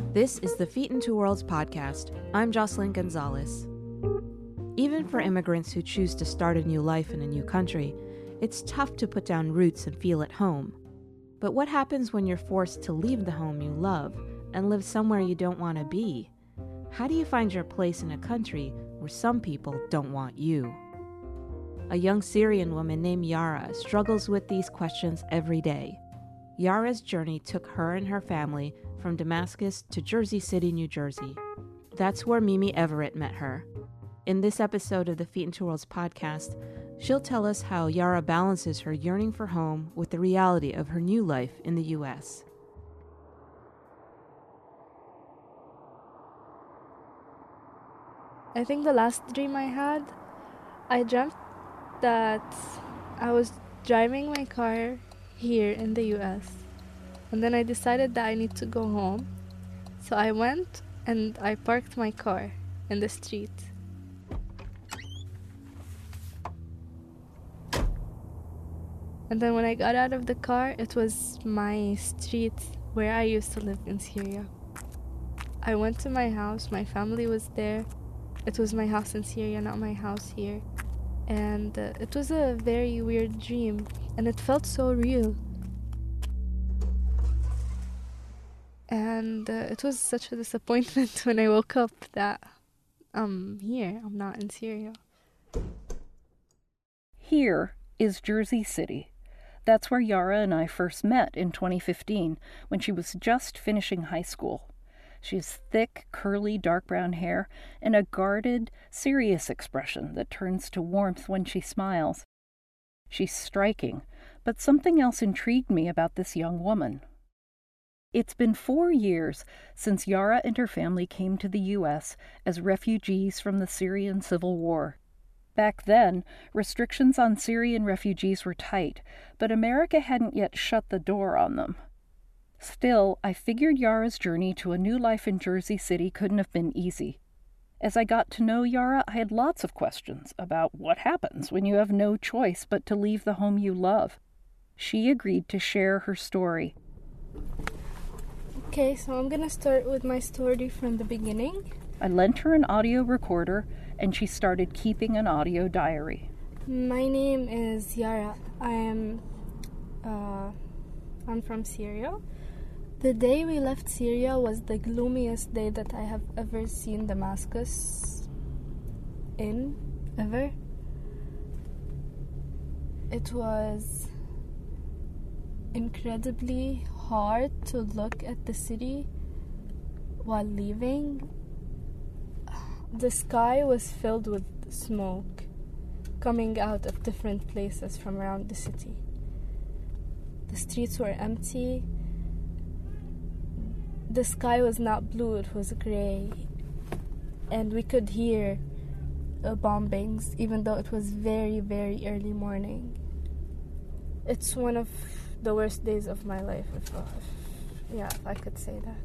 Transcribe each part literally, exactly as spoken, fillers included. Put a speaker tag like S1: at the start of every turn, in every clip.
S1: This is the Feet into Worlds podcast. I'm Jocelyn Gonzalez. Even for immigrants who choose to start a new life in a new country, it's tough to put down roots and feel at home. But what happens when you're forced to leave the home you love and live somewhere you don't want to be? How do you find your place in a country where some people don't want you? A young Syrian woman named Yara struggles with these questions every day. Yara's journey took her and her family from Damascus to Jersey City, New Jersey. That's where Mimi Everett met her. In this episode of the Feet into Worlds podcast, she'll tell us how Yara balances her yearning for home with the reality of her new life in the U S.
S2: I think the last dream I had, I dreamt that I was driving my car here in the U S and then I decided that I need to go home. So I went and I parked my car in the street. And then when I got out of the car, it was my street where I used to live in Syria. I went to my house, my family was there. It was my house in Syria, not my house here. And uh, it was a very weird dream, and it felt so real. And uh, it was such a disappointment when I woke up that I'm here, I'm not in Syria.
S3: Here is Jersey City. That's where Yara and I first met in twenty fifteen, when she was just finishing high school. She has thick, curly, dark brown hair and a guarded, serious expression that turns to warmth when she smiles. She's striking, but something else intrigued me about this young woman. It's been four years since Yara and her family came to the U S as refugees from the Syrian civil war. Back then, restrictions on Syrian refugees were tight, but America hadn't yet shut the door on them. Still, I figured Yara's journey to a new life in Jersey City couldn't have been easy. As I got to know Yara, I had lots of questions about what happens when you have no choice but to leave the home you love. She agreed to share her story.
S2: Okay, so I'm gonna start with my story from the beginning.
S3: I lent her an audio recorder, and she started keeping an audio diary.
S2: My name is Yara. I am, uh, I'm from Syria. The day we left Syria was the gloomiest day that I have ever seen Damascus in, ever. It was incredibly hard to look at the city while leaving. The sky was filled with smoke coming out of different places from around the city. The streets were empty. The sky was not blue, it was gray. And we could hear uh, bombings, even though it was very, very early morning. It's one of the worst days of my life, if, uh, if yeah, if I could say that.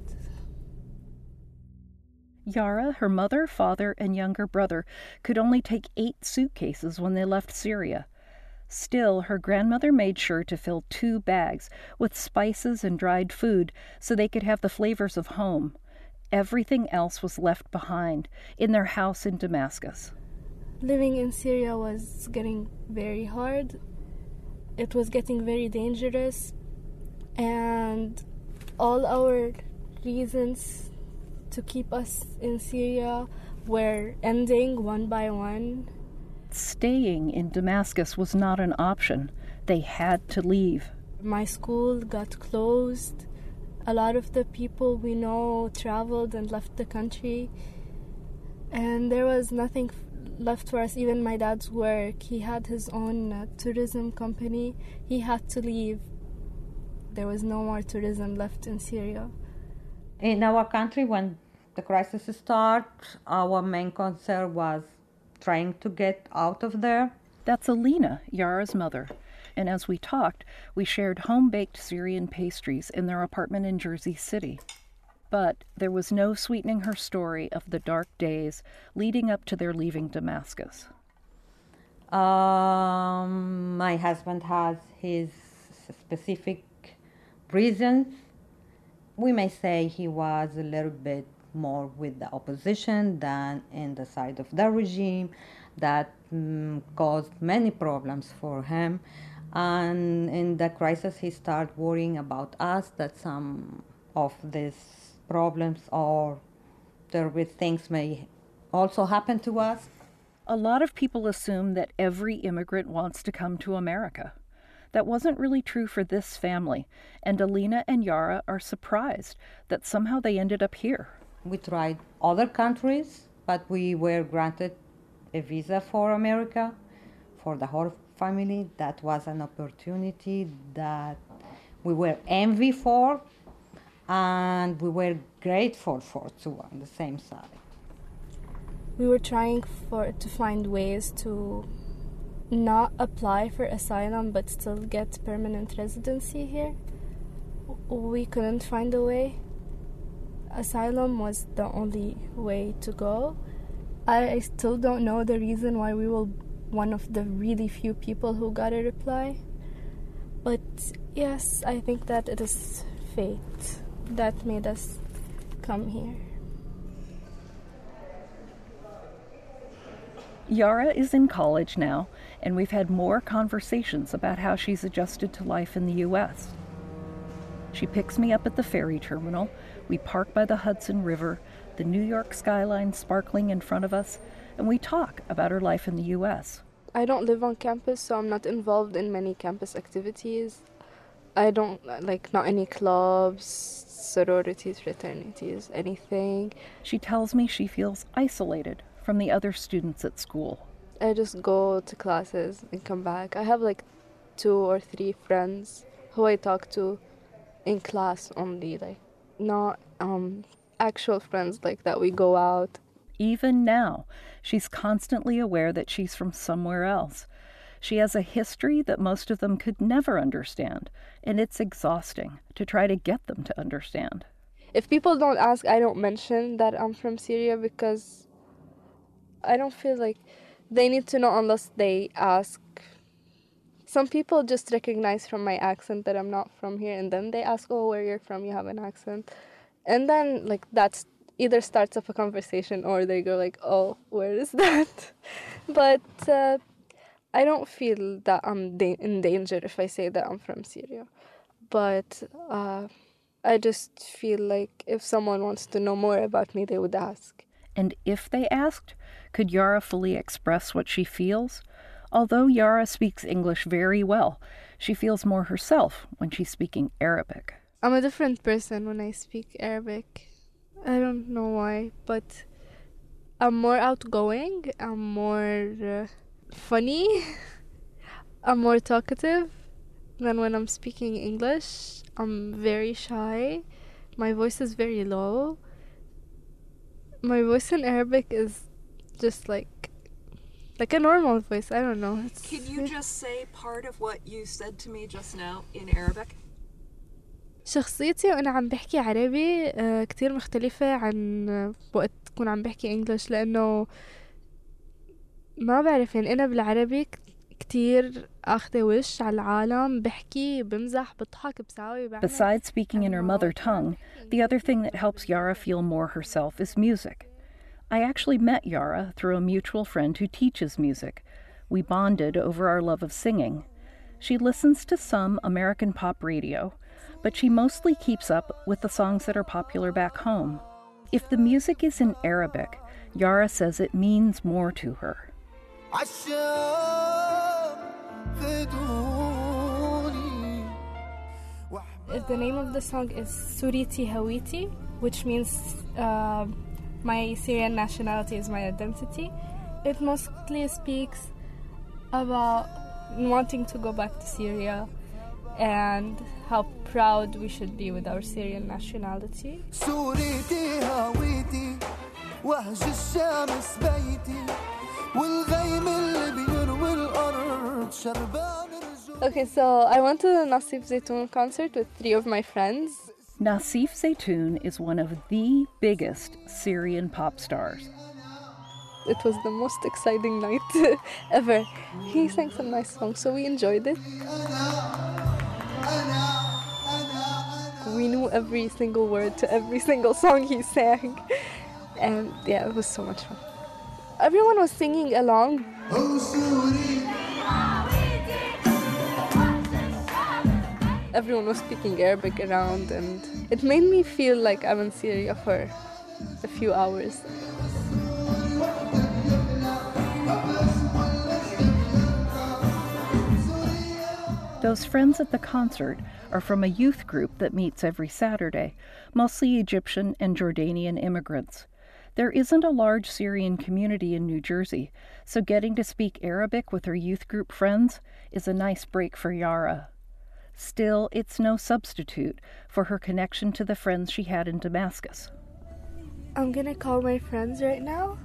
S3: Yara, her mother, father, and younger brother could only take eight suitcases when they left Syria. Still, her grandmother made sure to fill two bags with spices and dried food so they could have the flavors of home. Everything else was left behind in their house in Damascus.
S2: Living in Syria was getting very hard. It was getting very dangerous. And all our reasons to keep us in Syria were ending one by one.
S3: Staying in Damascus was not an option. They had to leave.
S2: My school got closed. A lot of the people we know traveled and left the country. And there was nothing left for us. Even my dad's work, he had his own uh, tourism company. He had to leave. There was no more tourism left in Syria.
S4: In our country, when the crisis started, our main concern was trying to get out of there.
S3: That's Alina, Yara's mother. And as we talked, we shared home-baked Syrian pastries in their apartment in Jersey City. But there was no sweetening her story of the dark days leading up to their leaving Damascus.
S4: Um, my husband has his specific reasons we may say he was a little bit more with the opposition than in the side of the regime. That mm, caused many problems for him. And in the crisis, he started worrying about us, that some of these problems or terrible things may also happen to us.
S3: A lot of people assume that every immigrant wants to come to America. That wasn't really true for this family, and Alina and Yara are surprised that somehow they ended up here.
S4: We tried other countries, but we were granted a visa for America, for the whole family. That was an opportunity that we were envy for, and we were grateful for too on the same side.
S2: We were trying for to find ways to not apply for asylum but still get permanent residency here. We couldn't find a way. Asylum was the only way to go. I, I still don't know the reason why we were one of the really few people who got a reply. But yes, I think that it is fate that made us come here.
S3: Yara is in college now, and we've had more conversations about how she's adjusted to life in the U S. She picks me up at the ferry terminal. We park by the Hudson River, the New York skyline sparkling in front of us, and we talk about her life in the U S.
S2: I don't live on campus, so I'm not involved in many campus activities. I don't, like, not any clubs, sororities, fraternities, anything.
S3: She tells me she feels isolated from the other students at school.
S2: I just go to classes and come back. I have like two or three friends who I talk to in class only, like not um, actual friends like that we go out.
S3: Even now, she's constantly aware that she's from somewhere else. She has a history that most of them could never understand, and it's exhausting to try to get them to understand.
S2: If people don't ask, I don't mention that I'm from Syria because I don't feel like they need to know unless they ask. Some people just recognize from my accent that I'm not from here, and then they ask, oh, where you're from, you have an accent. And then, like, that's either starts up a conversation or they go like, oh, where is that? But uh, I don't feel that I'm da- in danger if I say that I'm from Syria. But uh, I just feel like if someone wants to know more about me, they would ask.
S3: And if they asked, could Yara fully express what she feels? Although Yara speaks English very well, she feels more herself when she's speaking Arabic.
S2: I'm a different person when I speak Arabic. I don't know why, but I'm more outgoing, I'm more uh, funny, I'm more talkative than when I'm speaking English. I'm very shy. My voice is very low. My voice in Arabic is just like like a normal voice. I don't know. It's
S5: Can you just say part of what you said to me just now in Arabic?
S2: شخصيتي وأنا عم بحكي عربي آه كتير مختلفة عن وقت كون عم بحكي إنجليش، لأنه ما بعرف يعني أنا بالعربي كتير أخذ وش على العالم، بحكي بمزح بضحك بساوي.
S3: Besides speaking in her mother tongue, the other thing that helps Yara feel more herself is music. I actually met Yara through a mutual friend who teaches music. We bonded over our love of singing. She listens to some American pop radio, but she mostly keeps up with the songs that are popular back home. If the music is in Arabic, Yara says it means more to her.
S2: The name of the song is Suriti Hawiti, which means uh, my Syrian nationality is my identity. It mostly speaks about wanting to go back to Syria and how proud we should be with our Syrian nationality. Okay, so I went to the Nasif Zaytoun concert with three of my friends.
S3: Nasif Zaytoun is one of the biggest Syrian pop stars.
S2: It was the most exciting night ever. He sang some nice songs, so we enjoyed it. We we knew every single word to every single song he sang. And yeah, it was so much fun. Everyone was singing along. Everyone was speaking Arabic around, and it made me feel like I'm in Syria for a few hours.
S3: Those friends at the concert are from a youth group that meets every Saturday, mostly Egyptian and Jordanian immigrants. There isn't a large Syrian community in New Jersey, so getting to speak Arabic with her youth group friends is a nice break for Yara. Still, it's no substitute for her connection to the friends she had in Damascus.
S2: I'm gonna call my friends right now.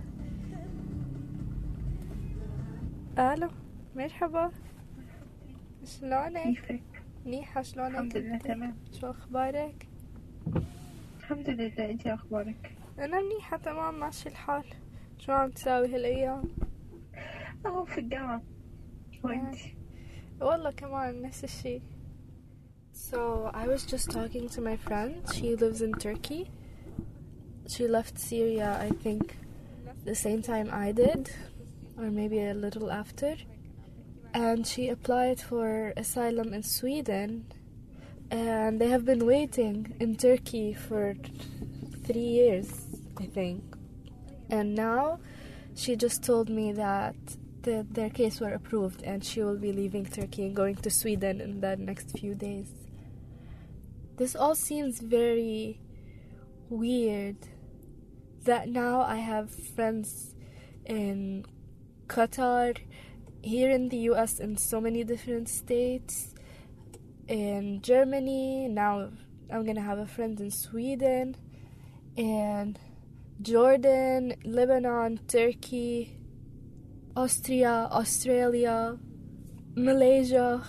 S2: Hello, مرحبا. شلونك؟
S6: كيفك؟
S2: منيحة شلونك؟
S6: الحمد لله تمام.
S2: شو أخبارك؟
S6: الحمد لله، انتي اخبارك؟
S2: أنا منيحة تمام ماشي الحال. شو عم تساوي هالأيام؟
S6: اهو في الجامعة. وانتي؟
S2: والله كمان نفس الشي. So I was just talking to my friend. She lives in Turkey. She left Syria, I think, the same time I did, or maybe a little after. And she applied for asylum in Sweden, and they have been waiting in Turkey for three years, I think. And now she just told me that the, their case were approved, and she will be leaving Turkey and going to Sweden in the next few days. This all seems very weird, that now I have friends in Qatar, here in the U S, in so many different states, in Germany, now I'm gonna have a friend in Sweden, and Jordan, Lebanon, Turkey, Austria, Australia, Malaysia.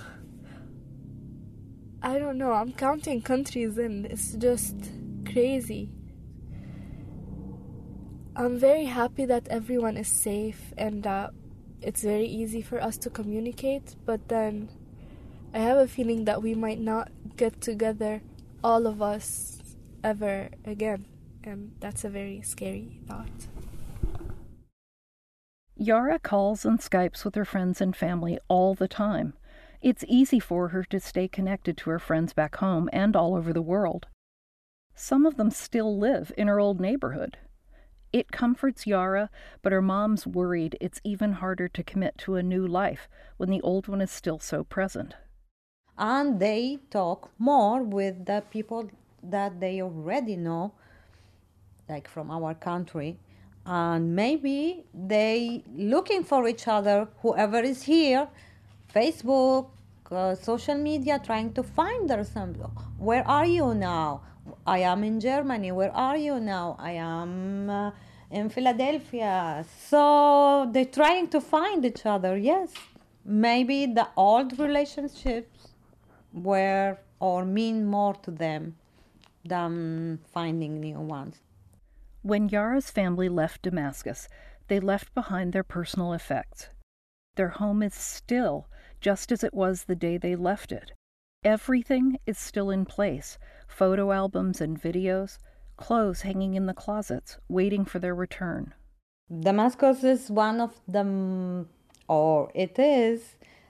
S2: I don't know, I'm counting countries and it's just crazy. I'm very happy that everyone is safe and that it's very easy for us to communicate, but then I have a feeling that we might not get together, all of us, ever again, and that's a very scary thought.
S3: Yara calls and Skypes with her friends and family all the time. It's easy for her to stay connected to her friends back home and all over the world. Some of them still live in her old neighborhood. It comforts Yara, but her mom's worried it's even harder to commit to a new life when the old one is still so present.
S4: And they talk more with the people that they already know, like from our country. And maybe they looking for each other, whoever is here, Facebook, uh, social media, trying to find her some. Where are you now? I am in Germany. Where are you now? I am uh, in Philadelphia. So they're trying to find each other. Yes, maybe the old relationships were or mean more to them than finding new ones.
S3: When Yara's family left Damascus, they left behind their personal effects. Their home is still just as it was the day they left it. Everything is still in place, photo albums and videos, clothes hanging in the closets, waiting for their return.
S4: Damascus is one of the, or it is,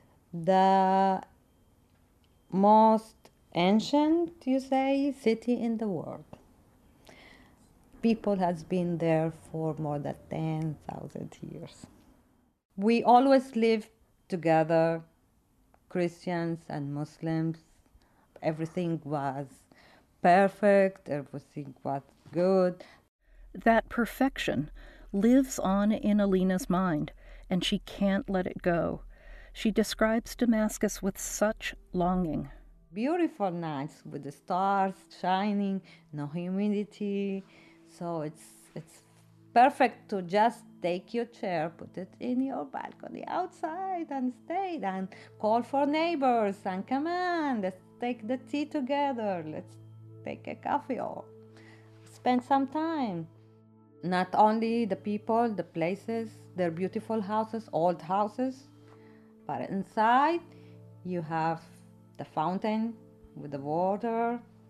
S4: the most ancient, you say, city in the world. People has been there for more than ten thousand years. We always lived together, Christians and Muslims. Everything was perfect, everything was good.
S3: That perfection lives on in Alina's mind, and she can't let it go. She describes Damascus with such longing.
S4: Beautiful nights with the stars shining, no humidity. So it's it's perfect to just take your chair, put it in your balcony outside and stay and call for neighbors and come on, let's take the tea together, let's take a coffee or spend some time. Not only the people, the places, their beautiful houses, old houses, but inside you have the fountain with the water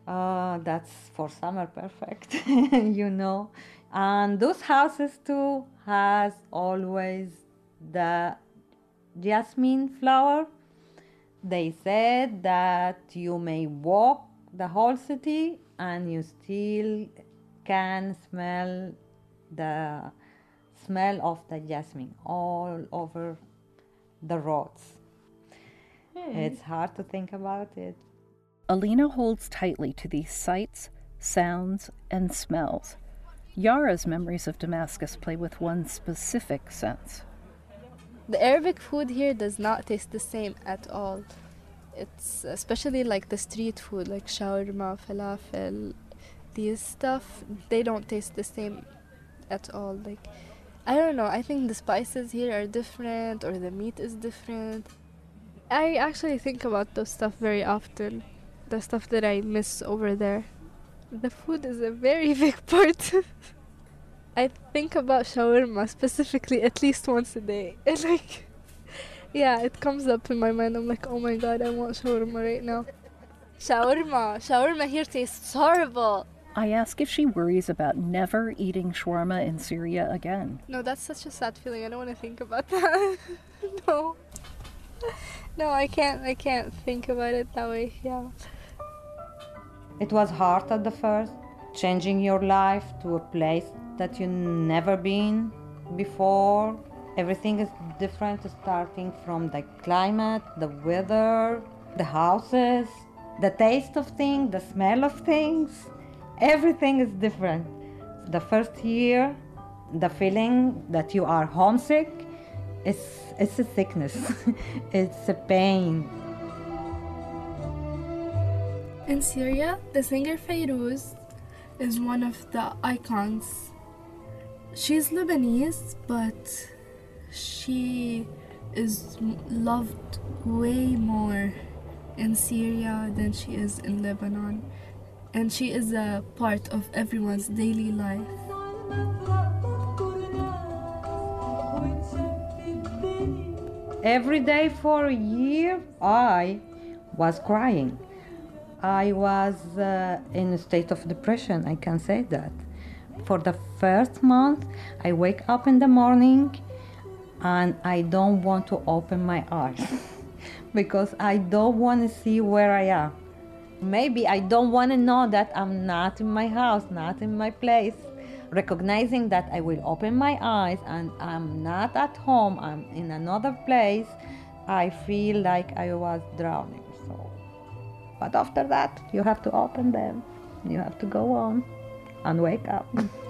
S4: Uh, that's for summer perfect, you know. And those houses too has always the jasmine flower. They said that you may walk the whole city and you still can smell the smell of the jasmine all over the roads. Hmm. It's hard to think about it.
S3: Alina holds tightly to these sights, sounds, and smells. Yara's memories of Damascus play with one specific sense.
S2: The Arabic food here does not taste the same at all. It's especially like the street food, like shawarma, falafel, these stuff, they don't taste the same at all. Like, I don't know, I think the spices here are different or the meat is different. I actually think about those stuff very often, the stuff that I miss over there. The food is a very big part. I think about shawarma specifically at least once a day. And like, yeah, it comes up in my mind. I'm like, oh my god, I want shawarma right now. Shawarma. Shawarma here tastes horrible.
S3: I ask if she worries about never eating shawarma in Syria again.
S2: No, that's such a sad feeling. I don't want to think about that. No. No, I can't, I can't think about it that way, yeah.
S4: It was hard at the first, changing your life to a place that you never been before. Everything is different, starting from the climate, the weather, the houses, the taste of things, the smell of things. Everything is different. The first year, the feeling that you are homesick, it's, it's a sickness, it's a pain.
S2: In Syria, the singer Fairuz is one of the icons. She's Lebanese, but she is loved way more in Syria than she is in Lebanon. And she is a part of everyone's daily life.
S4: Every day for a year, I was crying. I was uh, in a state of depression, I can say that. For the first month, I wake up in the morning and I don't want to open my eyes because I don't want to see where I am. Maybe I don't want to know that I'm not in my house, not in my place. Recognizing that I will open my eyes and I'm not at home, I'm in another place, I feel like I was drowning. So, but after that, you have to open them. You have to go on and wake up.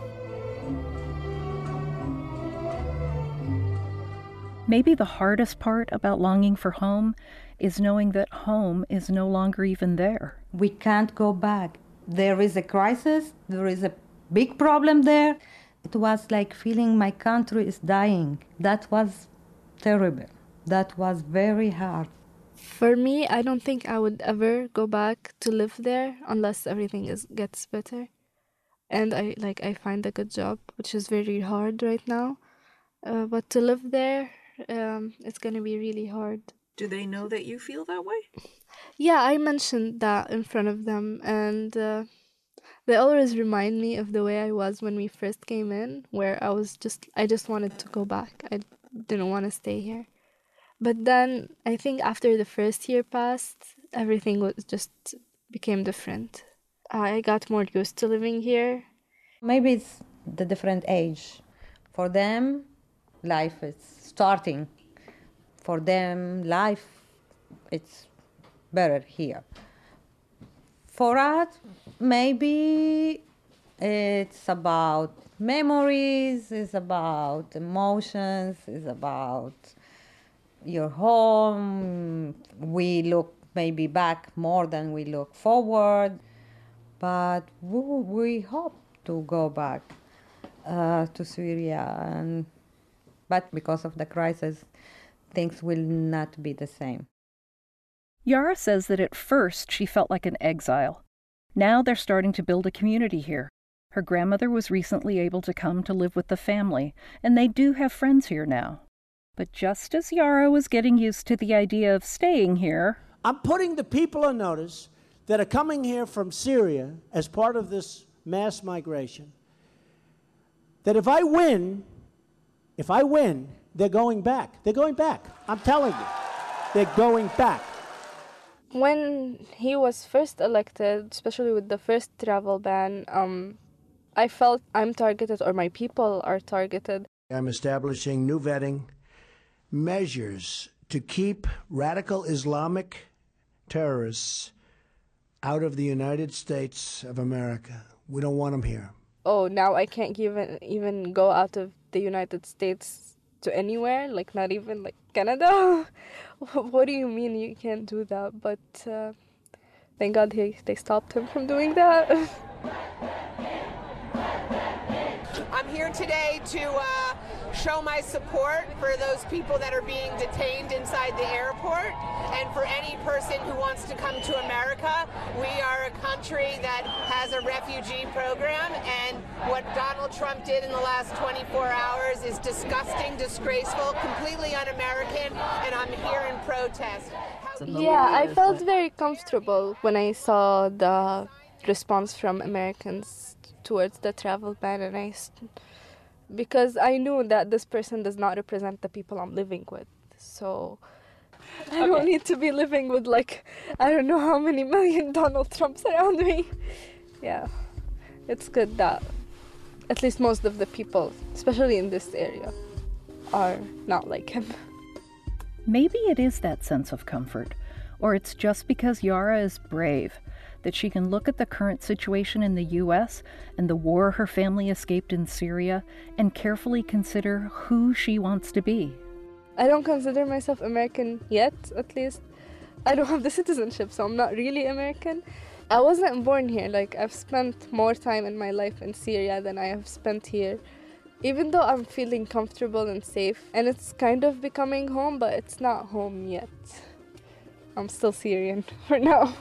S3: Maybe the hardest part about longing for home is knowing that home is no longer even there.
S4: We can't go back. There is a crisis, there is a big problem there. It was like feeling my country is dying. That was terrible. That was very hard.
S2: For me, I don't think I would ever go back to live there unless everything is gets better. And I like I find a good job, which is very hard right now. Uh, but to live there, um, it's gonna be really hard.
S5: Do they know that you feel that way?
S2: Yeah, I mentioned that in front of them, and uh, they always remind me of the way I was when we first came in, where I was just, I just wanted to go back. I didn't want to stay here. But then I think after the first year passed, everything was just became different. I got more used to living here.
S4: Maybe it's the different age. For them, life is starting. For them, life, it's better here. For us, maybe it's about memories, it's about emotions, it's about your home. We look maybe back more than we look forward, but we hope to go back uh, to Syria. And, but because of the crisis, things will not be the same.
S3: Yara says that at first she felt like an exile. Now they're starting to build a community here. Her grandmother was recently able to come to live with the family, and they do have friends here now. But just as Yara was getting used to the idea of staying here,
S7: I'm putting the people on notice that are coming here from Syria as part of this mass migration, that if I win, if I win, they're going back. They're going back. I'm telling you. They're going back.
S2: When he was first elected, especially with the first travel ban, um, I felt I'm targeted, or my people are targeted.
S8: I'm establishing new vetting measures to keep radical Islamic terrorists out of the United States of America. We don't want them here.
S2: Oh, now I can't even even go out of the United States to anywhere, like not even like Canada. What do you mean you can't do that? But uh, thank God he, they stopped him from doing that.
S9: I'm here today to uh, show my support for those people that are being detained inside the airport, and for any person who wants to come to America. We are a country that has a refugee program, and what Donald Trump did in the last twenty-four hours is disgusting, disgraceful, completely un-American, and I'm here in protest.
S2: Yeah, I felt very comfortable when I saw the response from Americans towards the travel ban, and I, because I knew that this person does not represent the people I'm living with. So I don't need to be living with, like, I don't know how many million Donald Trumps around me. Yeah, it's good that at least most of the people, especially in this area, are not like him.
S3: Maybe it is that sense of comfort, or it's just because Yara is brave, that she can look at the current situation in the U S and the war her family escaped in Syria and carefully consider who she wants to be.
S2: I don't consider myself American yet, at least. I don't have the citizenship, so I'm not really American. I wasn't born here. Like, I've spent more time in my life in Syria than I have spent here. Even though I'm feeling comfortable and safe, and it's kind of becoming home, but it's not home yet. I'm still Syrian for now.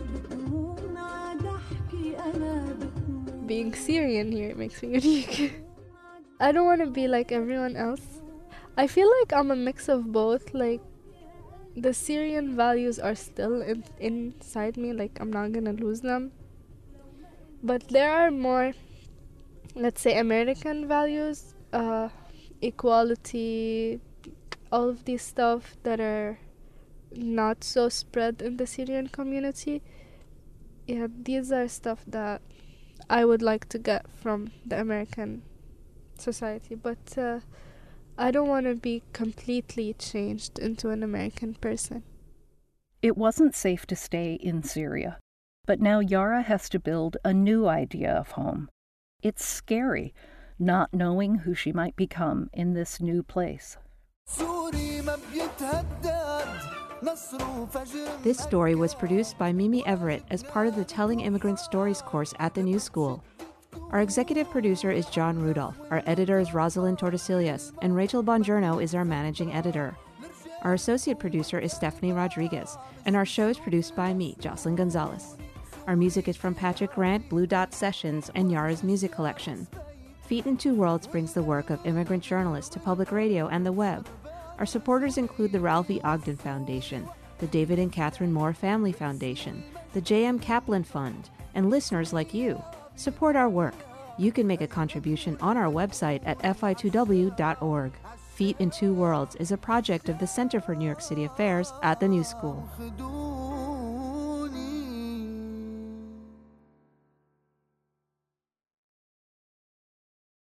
S2: Being Syrian here makes me unique. I don't want to be like everyone else. I feel like I'm a mix of both. Like, the Syrian values are still in, inside me, like I'm not gonna lose them. But there are more, let's say, American values, uh, equality, all of these stuff that are not so spread in the Syrian community. Yeah, these are stuff that I would like to get from the American society, but uh, I don't want to be completely changed into an American person.
S3: It wasn't safe to stay in Syria, but now Yara has to build a new idea of home. It's scary, not knowing who she might become in this new place.
S1: This story was produced by Mimi Everett as part of the Telling Immigrant Stories course at the New School. Our executive producer is John Rudolph, our editor is Rosalind Tordesillas, and Rachel Bongiorno is our managing editor. Our associate producer is Stephanie Rodriguez, and our show is produced by me, Jocelyn Gonzalez. Our music is from Patrick Grant, Blue Dot Sessions, and Yara's Music Collection. Feet in Two Worlds brings the work of immigrant journalists to public radio and the web. Our supporters include the Ralph E. Ogden Foundation, the David and Catherine Moore Family Foundation, the J M Kaplan Fund, and listeners like you. Support our work. You can make a contribution on our website at f i two w dot org. Feet in Two Worlds is a project of the Center for New York City Affairs at the New School.